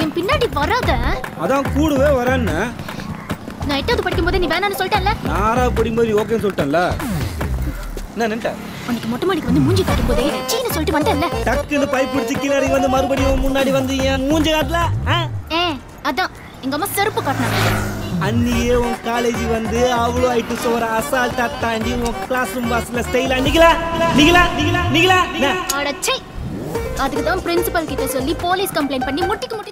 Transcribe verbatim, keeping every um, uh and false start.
என் பின்னாடி வராத. அதான் கூடவே வரேன்னு. நான் எட்டாவது படிக்கும்போது நீ வேணான்னு சொல்லிட்டேன்ல. நான் ஆறாவது படிக்கும்போது ஓகேன்னு சொல்லிட்டேன்ல. என்ன நின்ட்ட? உனக்கு மொட்டை மாடிக்கு வந்து மூஞ்சி காட்டும்போதே சீன சொல்லிட்டு வந்தேன்ல. டக்குன்னு பைப் பிடிச்சி கீழே இறங்கி வந்து மறுபடியும் முன்னாடி வந்து என் மூஞ்சி காட்டல. ஏ அதான் எங்க அம்மா செருப்பு காட்டினாங்க. அன்னியே உன் காலேஜ் வந்து அவ்வளோ ஆயிட்டு சோற அசால்ட்டா தாண்டி உன் கிளாஸ் ரூம் பாஸ்ல ஸ்டைலா நிக்கலா நிக்கலா நிக்கலா நிக்கலா. அடச்சை, அதுக்கு தான் பிரின்சிபல் கிட்ட சொல்லி போலீஸ் கம்ப்ளைண்ட் பண்ணி முட்டிக்கு முட்டி